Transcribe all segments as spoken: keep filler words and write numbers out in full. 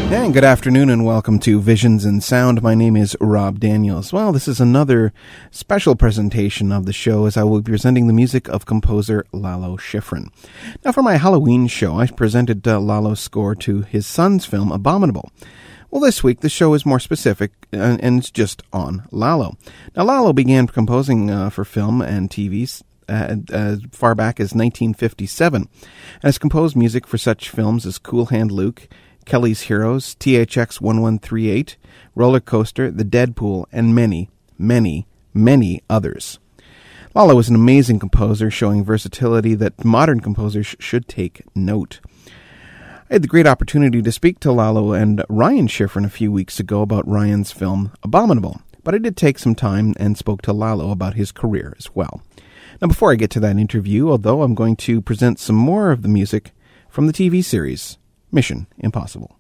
And good afternoon and welcome to Visions in Sound. My name is Rob Daniels. Well, this is another special presentation of the show as I will be presenting the music of composer Lalo Schifrin. Now, for my Halloween show, I presented uh, Lalo's score to his son's film Abominable. Well, this week the show is more specific and, and it's just on Lalo. Now, Lalo began composing uh, for film and T V uh, as far back as nineteen fifty-seven and has composed music for such films as Cool Hand Luke, Kelly's Heroes, T H X eleven thirty-eight, Roller Coaster, The Deadpool, and many, many, many others. Lalo is an amazing composer showing versatility that modern composers should take note. I had the great opportunity to speak to Lalo and Ryan Schifrin a few weeks ago about Ryan's film Abominable, but I did take some time and spoke to Lalo about his career as well. Now, before I get to that interview, although I'm going to present some more of the music from the T V series Mission Impossible.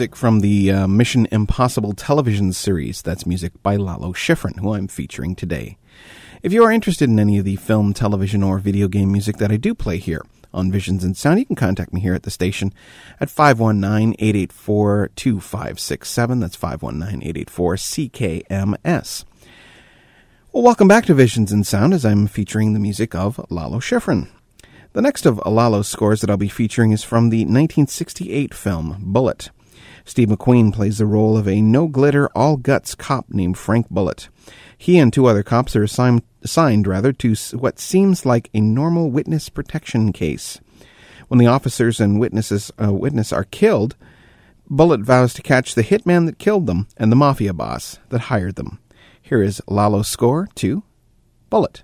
music from the uh, Mission Impossible television series. That's music by Lalo Schifrin, who I'm featuring today. If you are interested in any of the film, television, or video game music that I do play here on Visions in Sound, you can contact me here at the station at five one nine, eight eight four, two five six seven. That's five one nine, eight eight four, C K M S. Well, welcome back to Visions in Sound, as I'm featuring the music of Lalo Schifrin. The next of Lalo's scores that I'll be featuring is from the nineteen sixty-eight film Bullitt. Steve McQueen plays the role of a no-glitter, all-guts cop named Frank Bullitt. He and two other cops are assigned, assigned rather, to what seems like a normal witness protection case. When the officers and witnesses uh, witness are killed, Bullitt vows to catch the hitman that killed them and the mafia boss that hired them. Here is Lalo's score to Bullitt.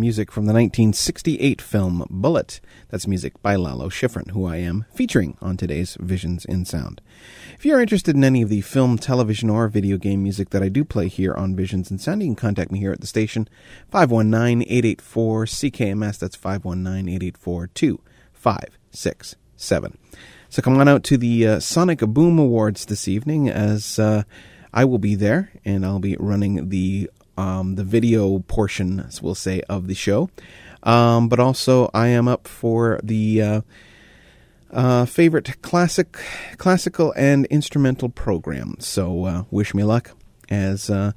music from the nineteen sixty-eight film Bullet. That's music by Lalo Schifrin, who I am featuring on today's Visions in Sound. If you're interested in any of the film, television, or video game music that I do play here on Visions in Sound, you can contact me here at the station, five one nine, eight eight four, C K M S. That's five one nine, eight eight four, two five six seven. So come on out to the uh, Sonic Boom Awards this evening, as uh, I will be there, and I'll be running the um, the video portion, as we'll say, of the show. Um, but also, I am up for the uh, uh, favorite classic, classical and instrumental program. So uh, wish me luck, as uh,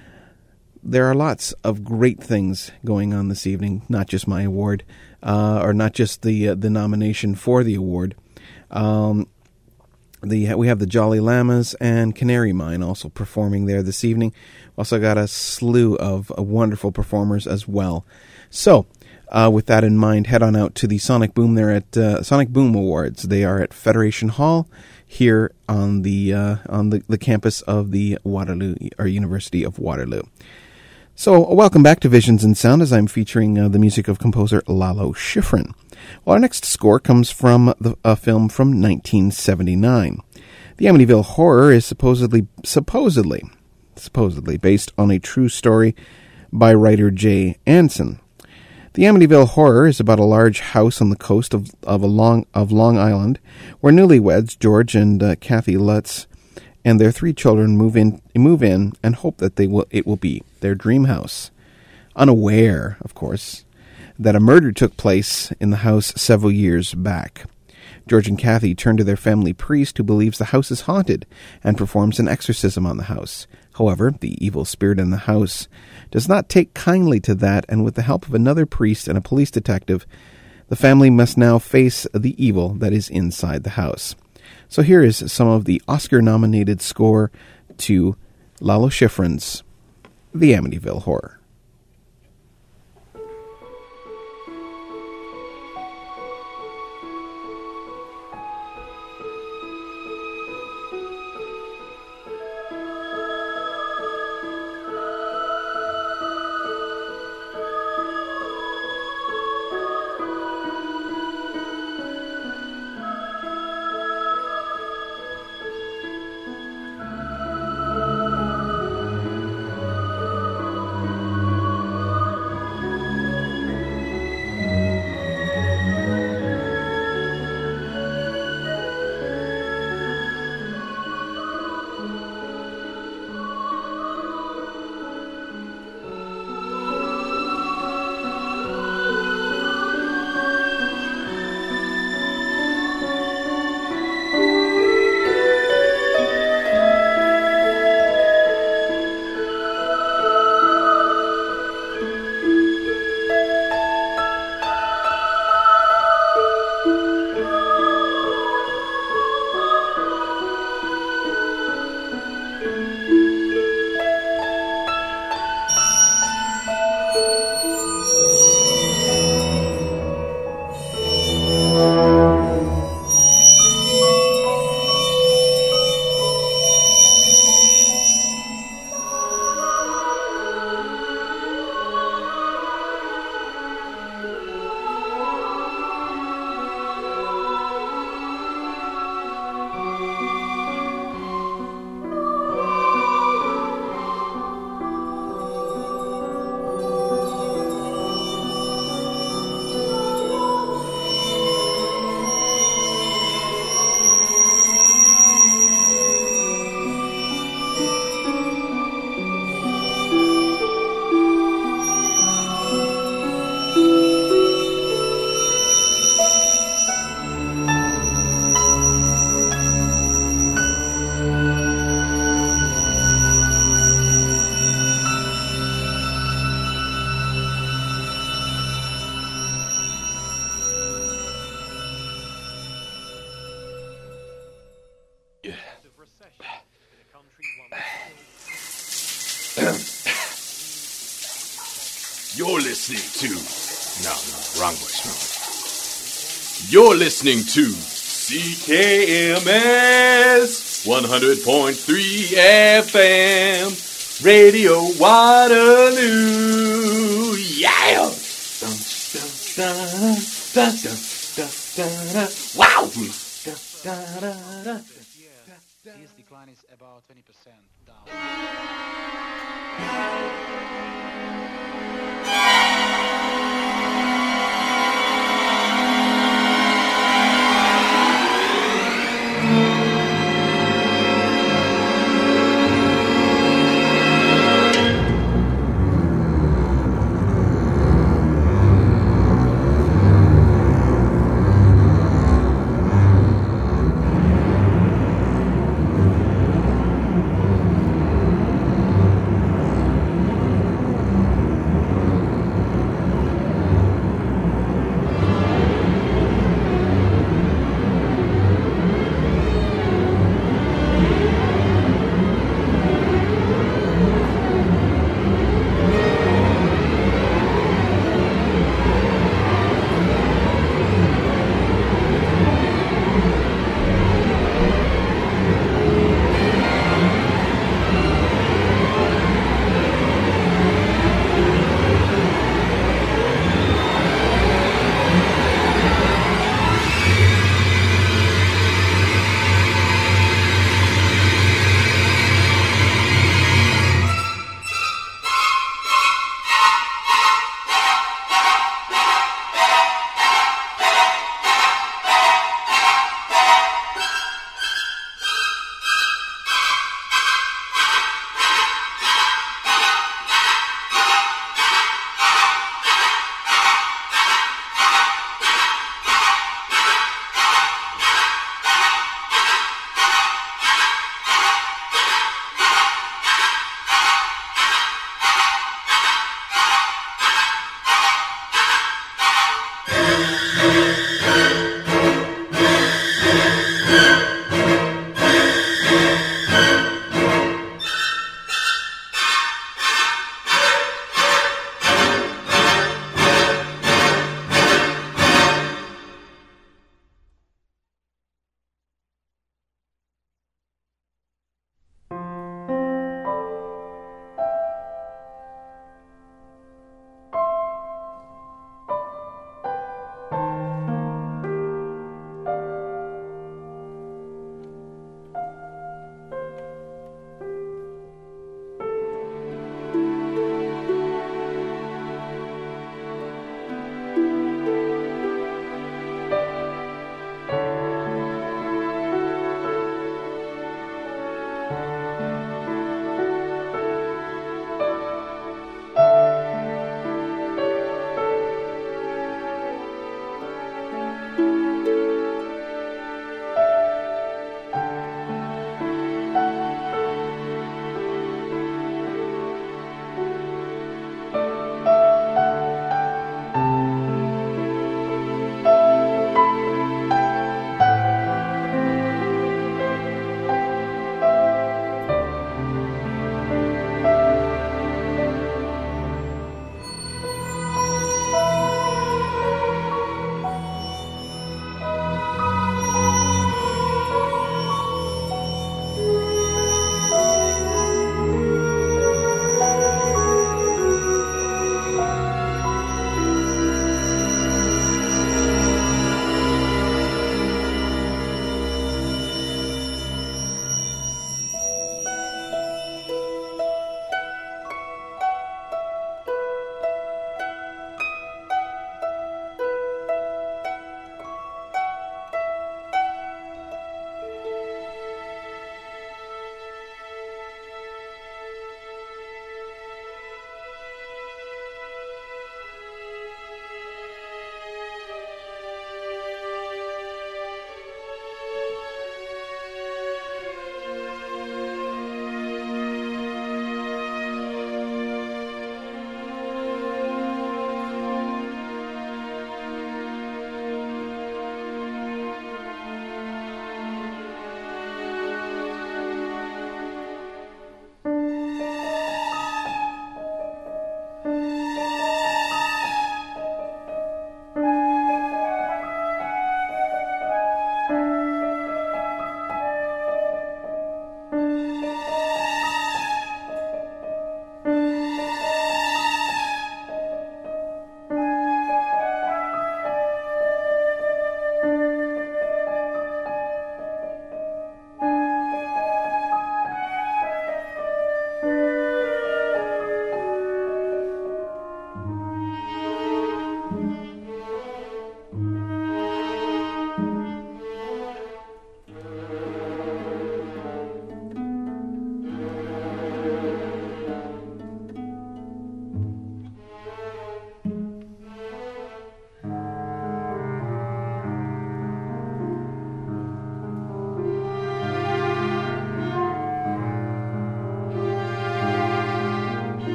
there are lots of great things going on this evening. Not just my award, uh, or not just the uh, the nomination for the award. Um, the we have the Jolly Llamas and Canary Mine also performing there this evening. Also got a slew of uh, wonderful performers as well. So, uh, with that in mind, head on out to the Sonic Boom there at uh, Sonic Boom Awards. They are at Federation Hall here on the uh, on the, the campus of the Waterloo or University of Waterloo. So, welcome back to Visions in Sound, as I'm featuring uh, the music of composer Lalo Schifrin. Well, our next score comes from the, a film from nineteen seventy-nine. The Amityville Horror is supposedly, supposedly, supposedly based on a true story by writer Jay Anson. The Amityville Horror is about a large house on the coast of of, a long, of Long Island, where newlyweds George and uh, Kathy Lutz and their three children move in, move in, and hope that they will it will be their dream house, unaware, of course, that a murder took place in the house several years back. George and Kathy turn to their family priest, who believes the house is haunted and performs an exorcism on the house. However, the evil spirit in the house does not take kindly to that, and with the help of another priest and a police detective, the family must now face the evil that is inside the house. So here is some of the Oscar-nominated score to Lalo Schifrin's The Amityville Horror. You're listening to... No, no, wrong voice, wrong voice. You're listening to C K M S one hundred point three F M, Radio Waterloo. Yeah! da da da da da da. Wow! Da da da da. His decline is about twenty percent down.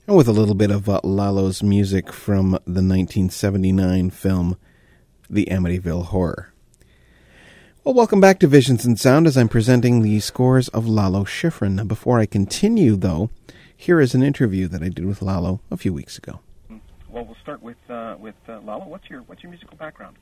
And with a little bit of uh, Lalo's music from the nineteen seventy-nine film The Amityville Horror. Well, welcome back to Visions and Sound as I'm presenting the scores of Lalo Schifrin. Now, before I continue, though, here is an interview that I did with Lalo a few weeks ago. Well, we'll start with uh, with uh, Lalo. What's your what's your musical background?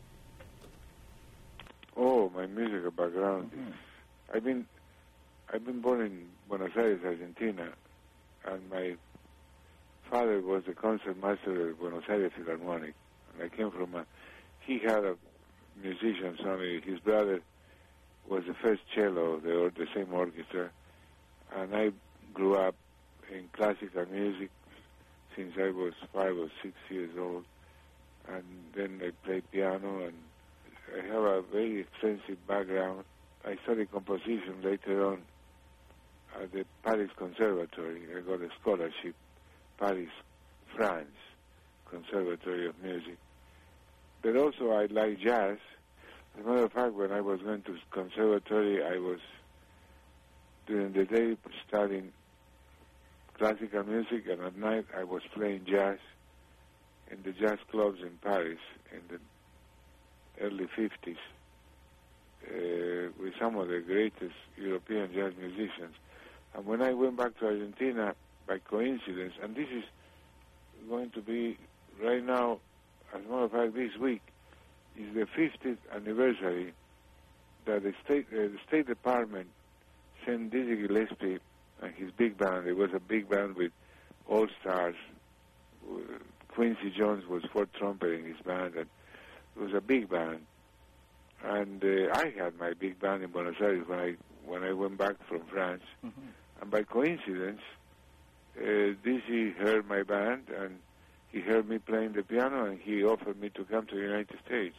Oh, my musical background. Mm-hmm. I've been I've been born in Buenos Aires, Argentina, and my father was the concert master of Buenos Aires Philharmonic. And I came from a. He had a musician, family. His brother was the first cello of the, the same orchestra, and I grew up in classical music since I was five or six years old, and then I played piano, and I have a very extensive background. I studied composition later on at the Paris Conservatory. I got a scholarship, Paris, France, Conservatory of Music. But also I like jazz. As a matter of fact, when I was going to conservatory, I was, during the day, studying classical music, and at night I was playing jazz in the jazz clubs in Paris in the early fifties uh, with some of the greatest European jazz musicians. And when I went back to Argentina, by coincidence, and this is going to be right now, as a matter of fact, this week, is the fiftieth anniversary that the State, uh, the State Department sent Dizzy Gillespie and his big band. It was a big band with all-stars. Quincy Jones was fourth trumpet in his band, and it was a big band. And uh, I had my big band in Buenos Aires when I when I went back from France. Mm-hmm. And by coincidence, uh, Dizzy heard my band, and he heard me playing the piano, and he offered me to come to the United States.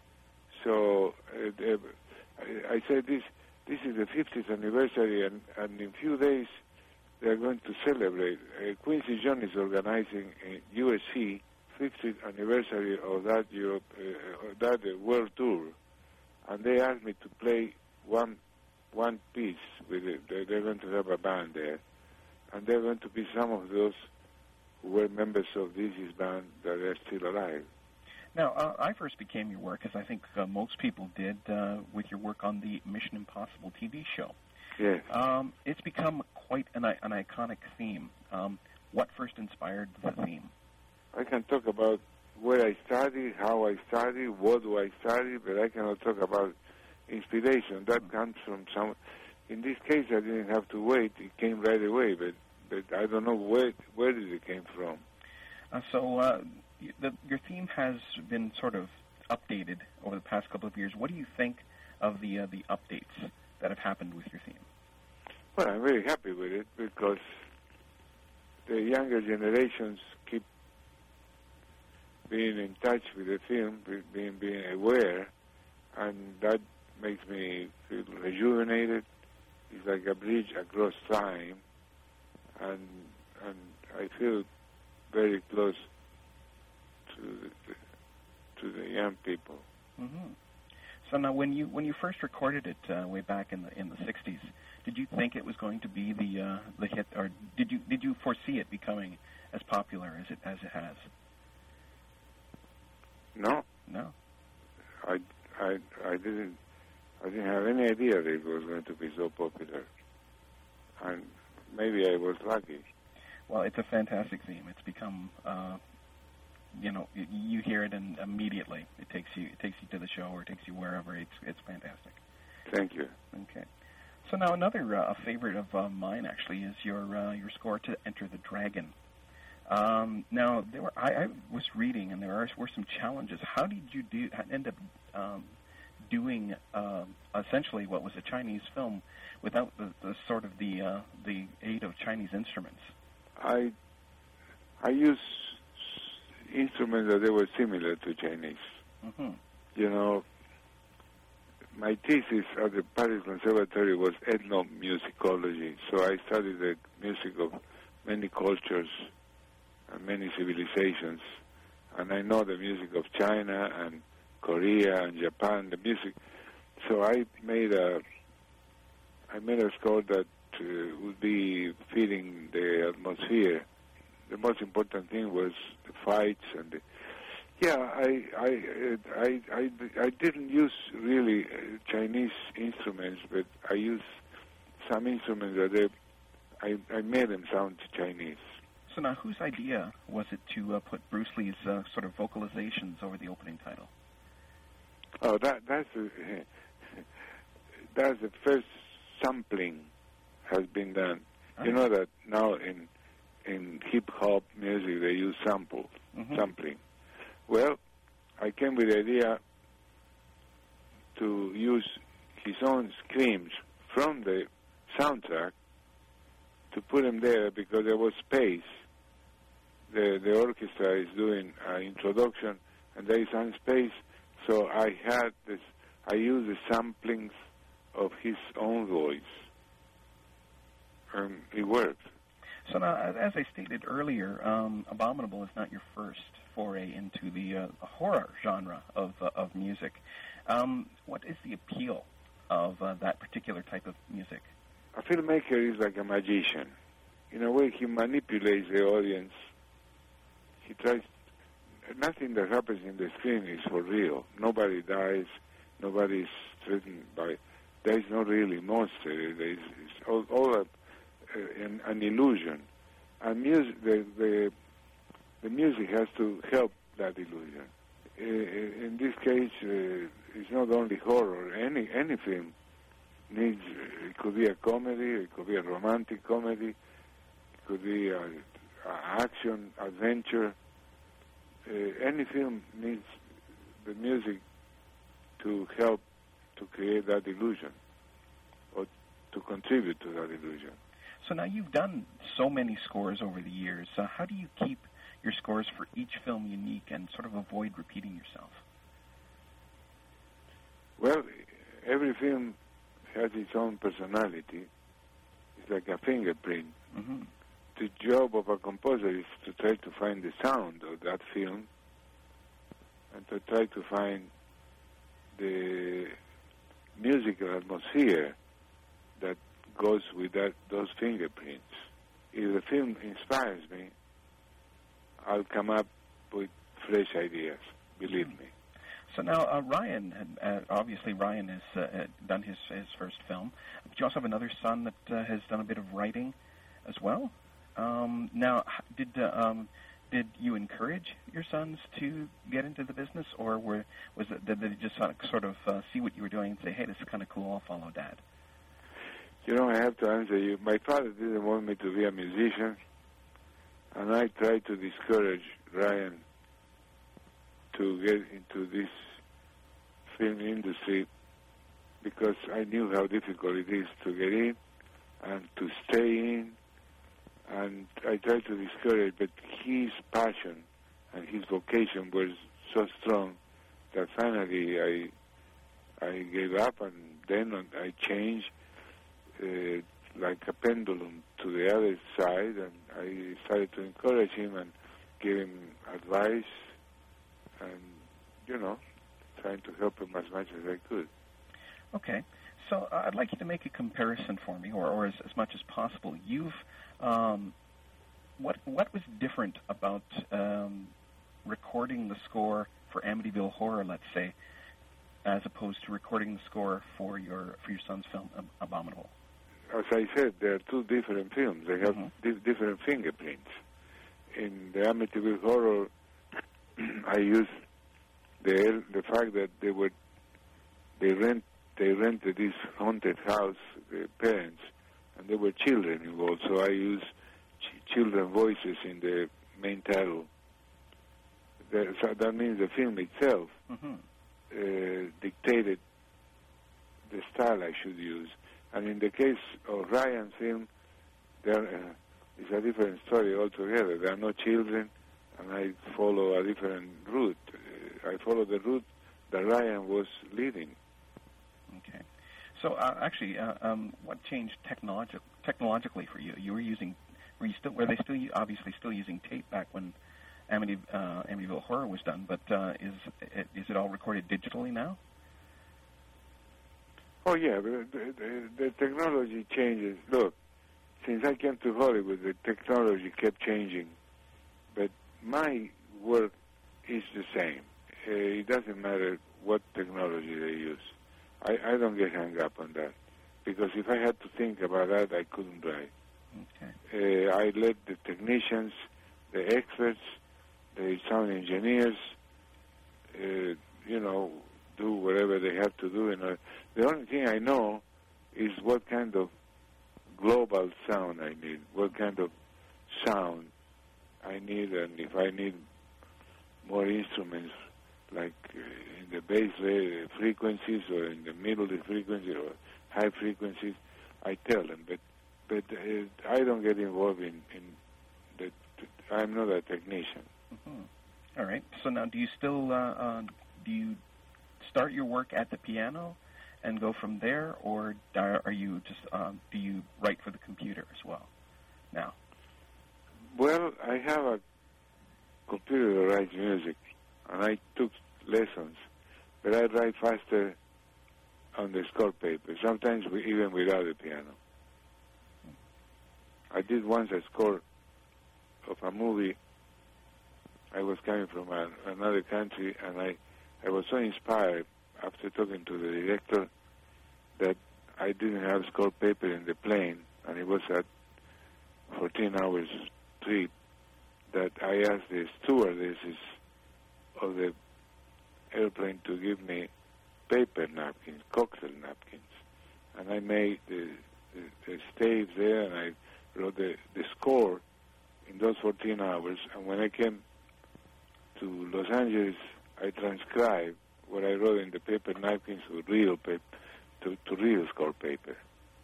So uh, I, I said, this this is the fiftieth anniversary, and, and in a few days they're going to celebrate. Uh, Quincy Jones is organizing a U S C fiftieth anniversary of that Europe, uh, that uh, world tour, and they asked me to play one one piece with it. They're, they're going to have a band there, and they're going to be some of those who were members of Dizzy's band that are still alive. Now, uh, I first became your work, as I think uh, most people did, uh, with your work on the Mission Impossible T V show. Yes. Um, it's become quite an, an iconic theme. Um, what first inspired the theme? I can talk about where I studied, how I studied, what do I study, but I cannot talk about inspiration. That comes from some... In this case, I didn't have to wait. It came right away, but but I don't know where where did it came from. Uh, so uh, the, your theme has been sort of updated over the past couple of years. What do you think of the uh, the updates that have happened with your theme? Well, I'm very happy with it because the younger generations keep being in touch with the film, being being aware, and that makes me feel rejuvenated. It's like a bridge across time, and and I feel very close to the, to the young people. Mm-hmm. So now, when you when you first recorded it uh, way back in the in the sixties, did you think it was going to be the uh, the hit, or did you did you foresee it becoming as popular as it as it has? No, no. I I I didn't. I didn't have any idea that it was going to be so popular, and maybe I was lucky. Well, it's a fantastic theme. It's become, uh, you know, you, you hear it and immediately it takes you it takes you to the show or it takes you wherever. It's it's fantastic. Thank you. Okay. So now another uh, favorite of uh, mine actually is your uh, your score to Enter the Dragon. Um, now there were I, I was reading and there are, were some challenges. How did you do end up um, doing uh, essentially what was a Chinese film without the, the sort of the uh, the aid of Chinese instruments? I I use instruments that they were similar to Chinese. Mm-hmm. You know, my thesis at the Paris Conservatory was ethnomusicology, so I studied the music of many cultures and many civilizations, and I know the music of China and Korea and Japan, the music. So I made a I made a score that uh, would be fitting the atmosphere the most important thing was the fights and the, yeah, I I, I I I didn't use really uh, Chinese instruments, but I used some instruments that they, I I made them sound Chinese. So now, whose idea was it to uh, put Bruce Lee's uh, sort of vocalizations over the opening title? Oh, that that's a, that's the first sampling has been done. Oh. You know that now in in hip hop music they use samples, mm-hmm. sampling. Well, I came with the idea to use his own screams from the soundtrack to put them there because there was space. The the orchestra is doing an introduction and there is some space, so I had this. I used the samplings of his own voice, and it worked. So now, as I stated earlier, um, Abominable is not your first foray into the uh, horror genre of uh, of music. Um, what is the appeal of uh, that particular type of music? A filmmaker is like a magician. In a way, he manipulates the audience. He tries. Nothing that happens in the screen is for real. Nobody dies. Nobody is threatened by. There is not really monster. There is it's all, all a, uh, an, an illusion. And music, the, the the music has to help that illusion. Uh, in this case, uh, it's not only horror. Any any film needs. It could be a comedy. It could be a romantic comedy. It could be a, a action adventure. Uh, any film needs the music to help to create that illusion or to contribute to that illusion. So now you've done so many scores over the years. Uh, how do you keep your scores for each film unique and sort of avoid repeating yourself? Well, every film has its own personality. It's like a fingerprint. Mm-hmm. The job of a composer is to try to find the sound of that film and to try to find the musical atmosphere that goes with that those fingerprints. If the film inspires me, I'll come up with fresh ideas, believe me. So now, uh, Ryan, had, uh, obviously Ryan has uh, done his, his first film. But you also have another son that uh, has done a bit of writing as well. Um, now, did uh, um, did you encourage your sons to get into the business, or were was it, did they just sort of uh, see what you were doing and say, hey, this is kind of cool, I'll follow Dad? You know, I have to answer you. My father didn't want me to be a musician, and I tried to discourage Ryan to get into this film industry because I knew how difficult it is to get in and to stay in. And I tried to discourage, but his passion and his vocation were so strong that finally I I gave up, and then I changed uh, like a pendulum to the other side, and I started to encourage him and give him advice, and you know, trying to help him as much as I could. Okay, so uh, I'd like you to make a comparison for me, or, or as, as much as possible. You've Um, what what was different about um, recording the score for Amityville Horror, let's say, as opposed to recording the score for your for your son's film Ab- Abominable? As I said, there are two different films. They have Mm-hmm. di- different fingerprints. In the Amityville Horror, I used the the fact that they were they rent they rented this haunted house, the parents. And there were children involved, so I used ch- children voices in the main title. The, so that means the film itself Mm-hmm. uh, dictated the style I should use. And in the case of Ryan's film, there uh, is a different story altogether. There are no children, and I follow a different route. Uh, I follow the route that Ryan was leading. Okay. So uh, actually, uh, um, what changed technologi- technologically for you? You were using, were you still, were they still obviously still using tape back when Amity, uh, Amityville Horror was done? But uh, is it, is it all recorded digitally now? Oh yeah, the, the, the technology changes. Look, since I came to Hollywood, the technology kept changing but my work is the same. Uh, it doesn't matter what technology they use. I, I don't get hung up on that, because if I had to think about that, I couldn't write. Okay. Uh, I let the technicians, the experts, the sound engineers, uh, you know, do whatever they have to do. You know, the only thing I know is what kind of global sound I need, what kind of sound I need, and if I need more instruments, like uh, in the bass uh, frequencies or in the middle frequencies or high frequencies, I tell them. But but uh, I don't get involved in, in the, I'm not a technician. Mm-hmm. All right. So now, do you still uh, uh, do you start your work at the piano and go from there, or are you just um, do you write for the computer as well now? Well, I have a computer that writes music, and I took lessons, but I write faster on the score paper, sometimes we, even without the piano. I did once a score of a movie. I was coming from a, another country, and I, I was so inspired after talking to the director that I didn't have score paper in the plane, and it was a fourteen hours trip, that I asked the stewardesses of the airplane to give me paper napkins, cocktail napkins, and I made the, the, the staves there, and I wrote the, the score in those fourteen hours, and when I came to Los Angeles, I transcribed what I wrote in the paper napkins to real paper, to, to real score paper.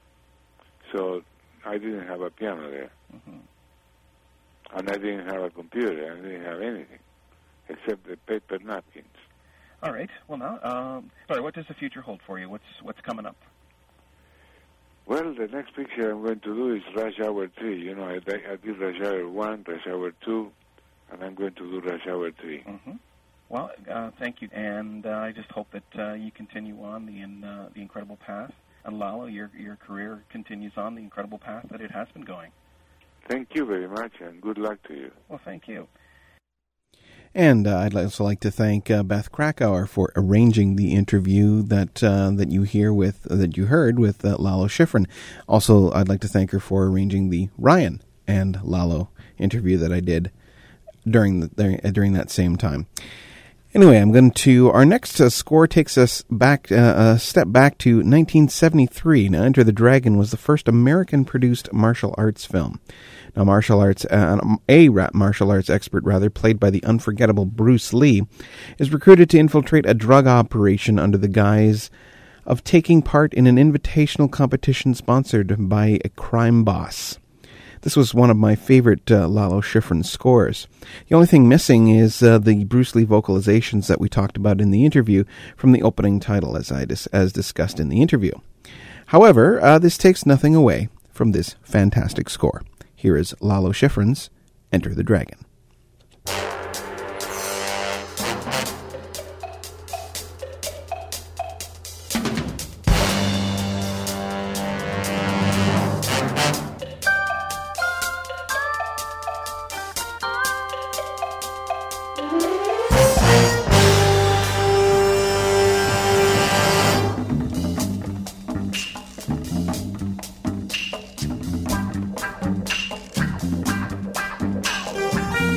So I didn't have a piano there. Mm-hmm. And I didn't have a computer. I didn't have anything except the paper napkins. All right. Well, now, um, sorry, what does the future hold for you? What's what's coming up? Well, the next picture I'm going to do is Rush Hour three. You know, I, I did Rush Hour one, Rush Hour two, and I'm going to do Rush Hour three. Mm-hmm. Well, uh, thank you. And uh, I just hope that uh, you continue on the in, uh, the incredible path. And Lalo, your, your career continues on the incredible path that it has been going. Thank you very much, and good luck to you. Well, thank you. And uh, I'd also like to thank uh, Beth Krakauer for arranging the interview that uh, that you hear with uh, that you heard with uh, Lalo Schifrin. Also, I'd like to thank her for arranging the Ryan and Lalo interview that I did during the, during that same time. Anyway, I'm going to our next uh, score takes us back uh, a step back to nineteen seventy-three. Now, Enter the Dragon was the first American-produced martial arts film. Now, martial arts, uh, a martial arts expert, rather, played by the unforgettable Bruce Lee, is recruited to infiltrate a drug operation under the guise of taking part in an invitational competition sponsored by a crime boss. This was one of my favorite uh, Lalo Schifrin scores. The only thing missing is uh, the Bruce Lee vocalizations that we talked about in the interview from the opening title, as I dis- as discussed in the interview. However, uh, this takes nothing away from this fantastic score. Here is Lalo Schifrin's Enter the Dragon. Thank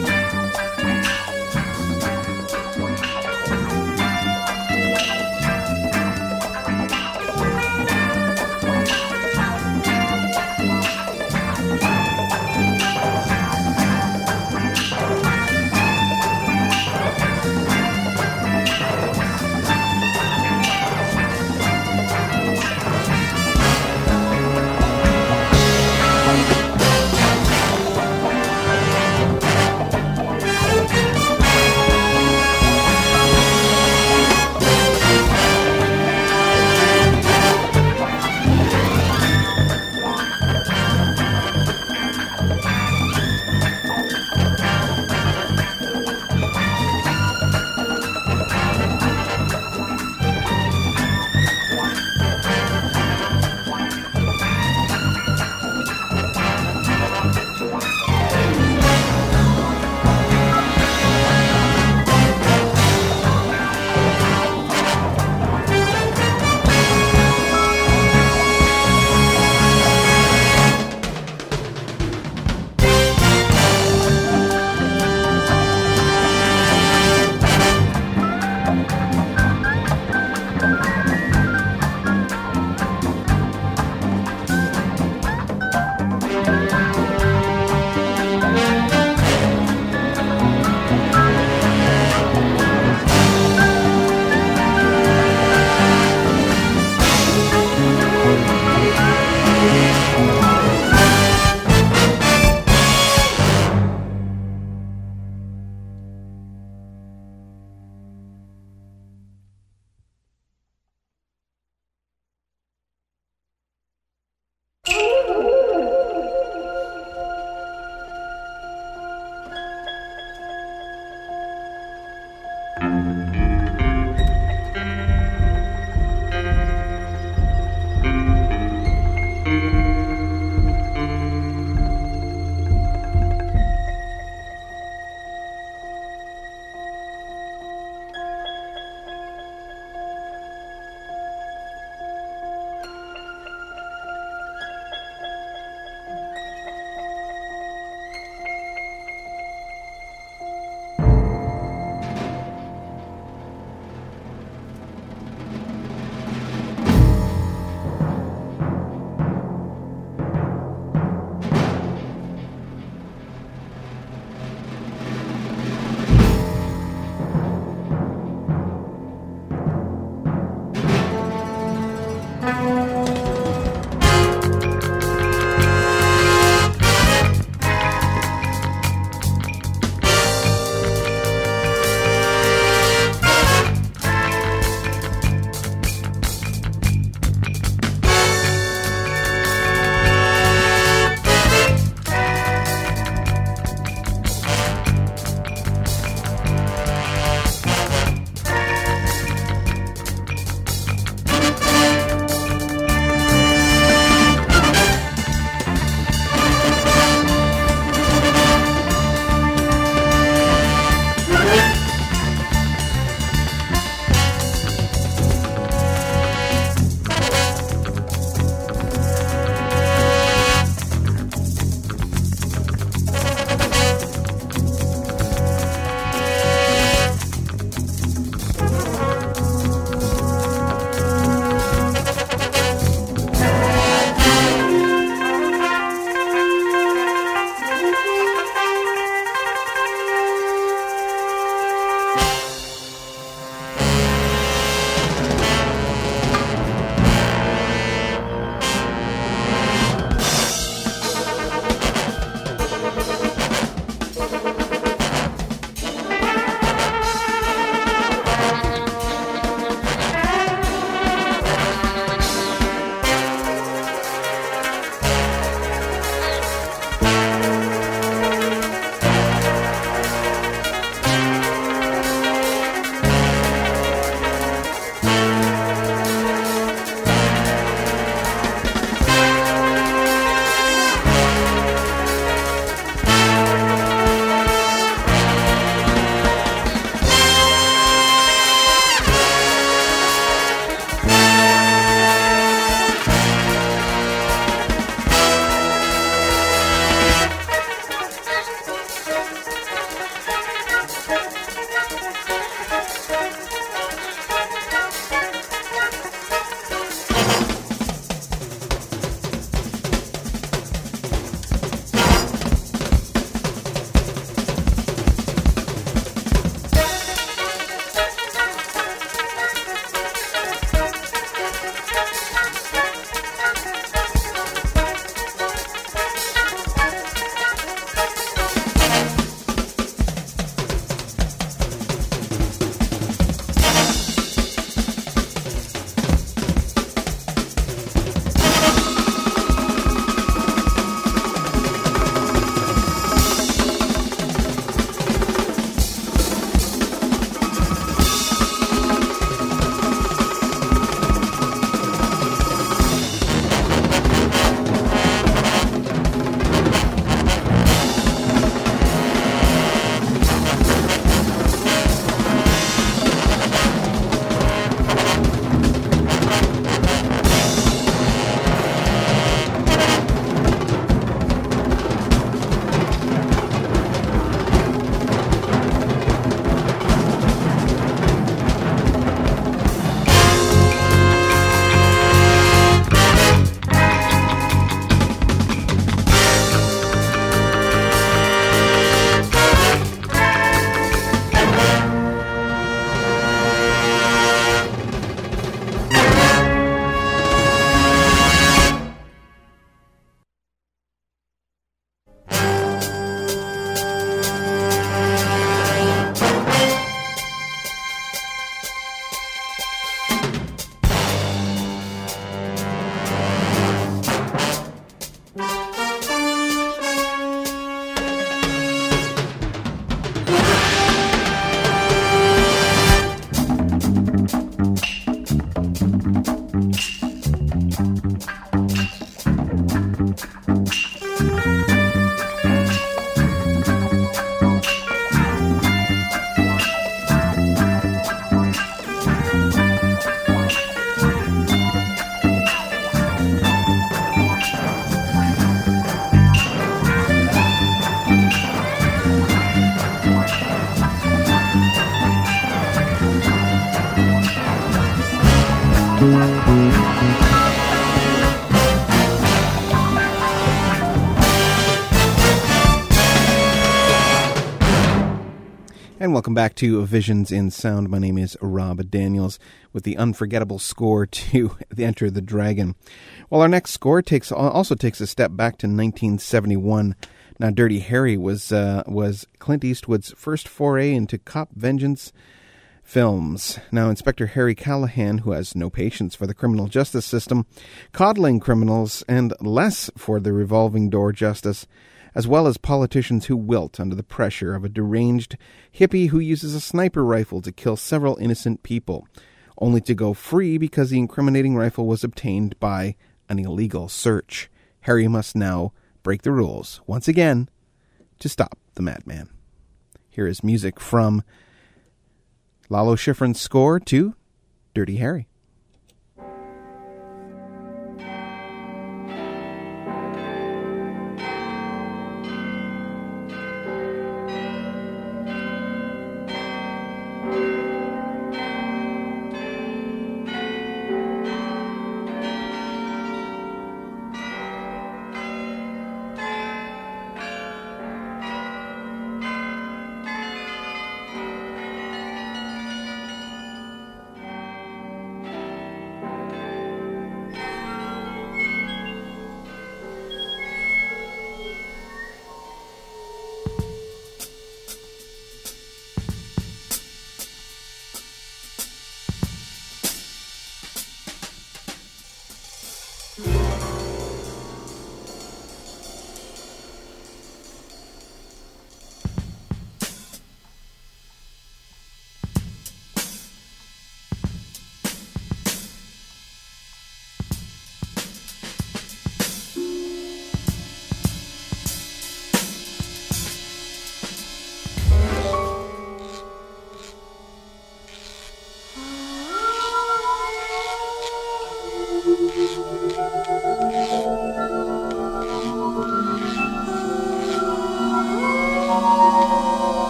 And welcome back to Visions in Sound. My name is Rob Daniels with the unforgettable score to Enter the Dragon. Well, our next score takes also takes a step back to nineteen seventy-one. Now, Dirty Harry was uh, was Clint Eastwood's first foray into cop vengeance films. Now, Inspector Harry Callahan, who has no patience for the criminal justice system, coddling criminals, and less for the revolving door justice, as well as politicians who wilt under the pressure of a deranged hippie who uses a sniper rifle to kill several innocent people, only to go free because the incriminating rifle was obtained by an illegal search. Harry must now break the rules, once again, to stop the madman. Here is music from Lalo Schifrin's score to Dirty Harry.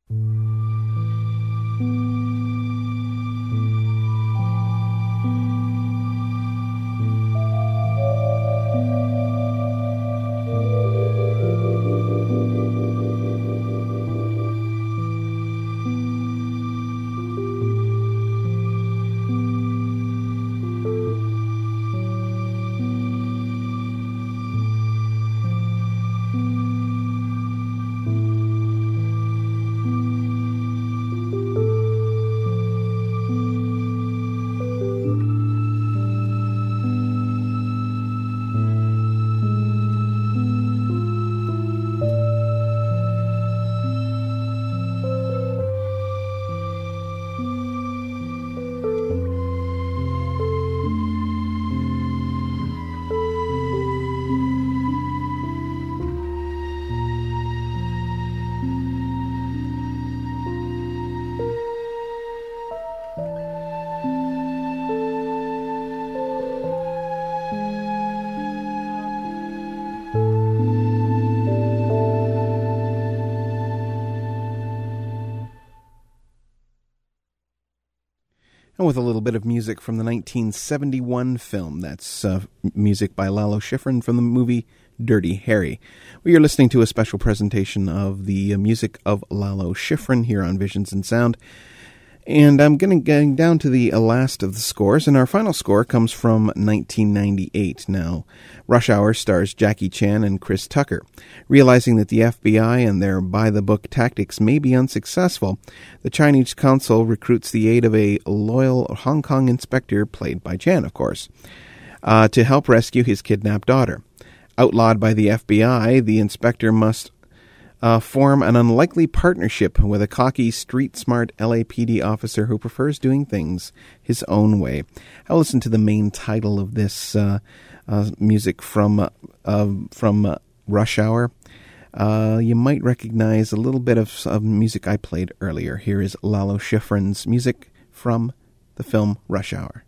And with a little bit of music from the nineteen seventy-one film. That's uh, music by Lalo Schifrin from the movie Dirty Harry. We are listening to a special presentation of the uh, music of Lalo Schifrin here on Visions and Sound. And I'm getting, getting down to the last of the scores, and our final score comes from nineteen ninety-eight. Now, Rush Hour stars Jackie Chan and Chris Tucker. Realizing that the F B I and their by-the-book tactics may be unsuccessful, the Chinese consul recruits the aid of a loyal Hong Kong inspector, played by Chan, of course, uh, to help rescue his kidnapped daughter. Outlawed by the F B I, the inspector must Uh, form an unlikely partnership with a cocky, street-smart L A P D officer who prefers doing things his own way. I'll listen to the main title of this uh, uh, music from uh, uh, from uh, Rush Hour. Uh, you might recognize a little bit of, of music I played earlier. Here is Lalo Schifrin's music from the film Rush Hour.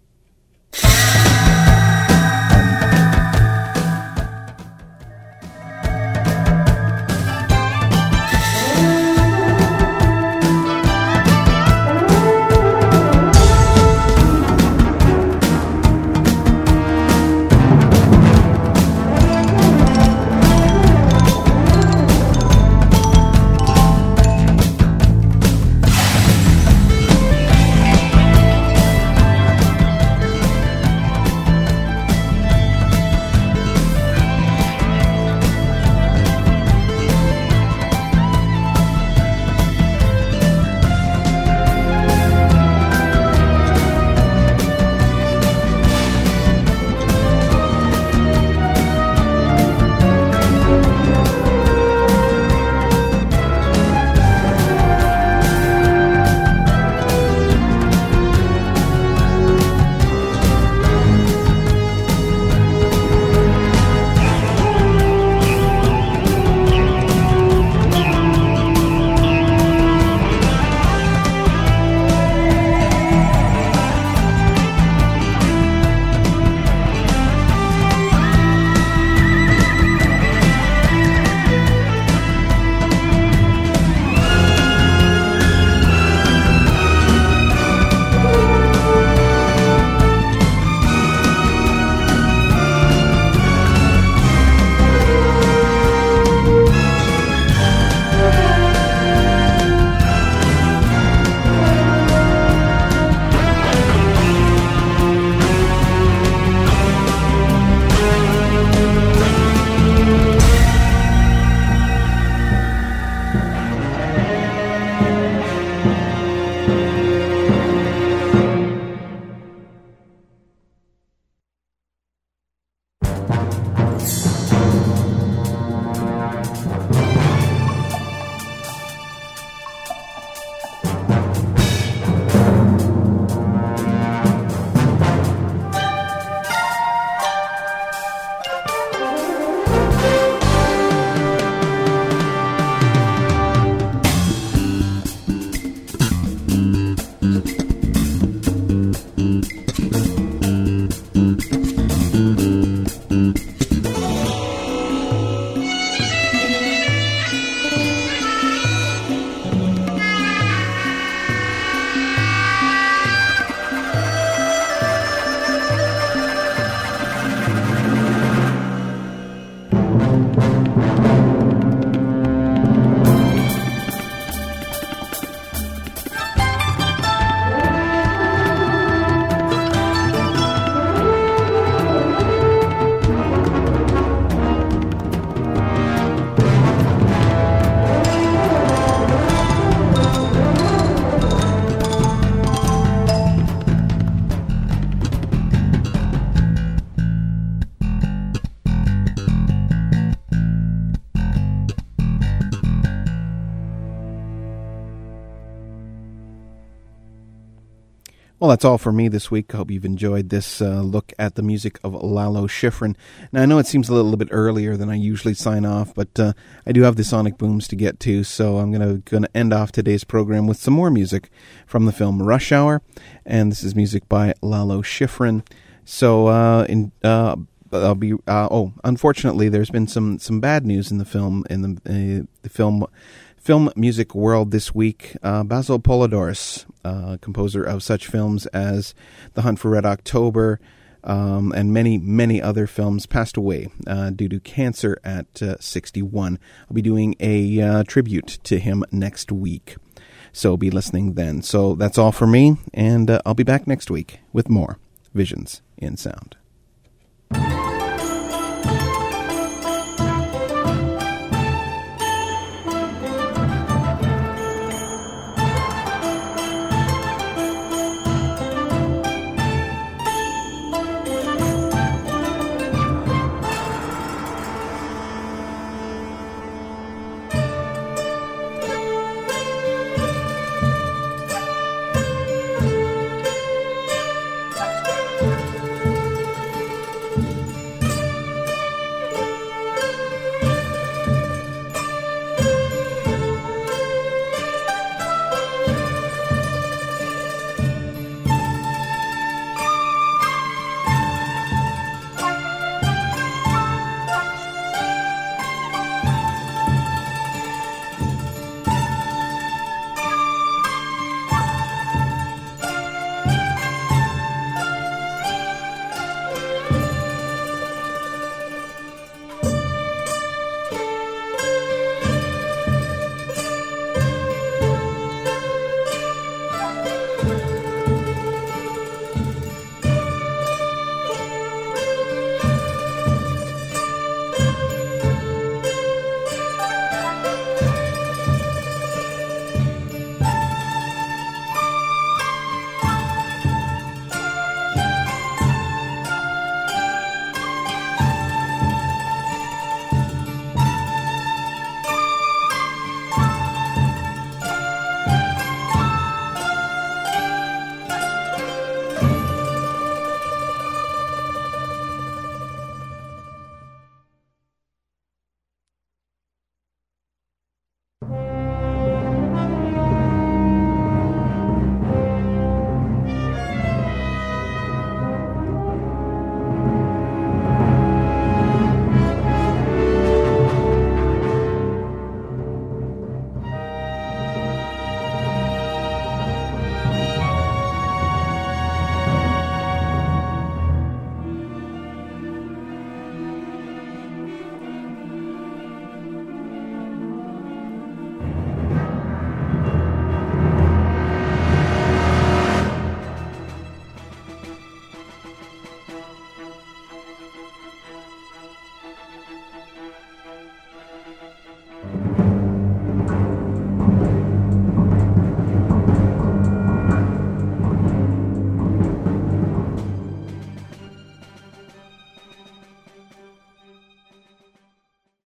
Well, that's all for me this week. I hope you've enjoyed this uh, look at the music of Lalo Schifrin. Now, I know it seems a little bit earlier than I usually sign off, but uh, I do have the sonic booms to get to, so I'm going to going to end off today's program with some more music from the film Rush Hour, and this is music by Lalo Schifrin. So, uh, in uh, I'll be. Uh, oh, unfortunately, there's been some, some bad news in the film in the uh, the film. Film music world this week. uh, Basil Polidorus, uh, composer of such films as The Hunt for Red October um, and many, many other films, passed away uh, due to cancer at uh, sixty-one. I'll be doing a uh, tribute to him next week, so be listening then. So that's all for me, and uh, I'll be back next week with more Visions in Sound.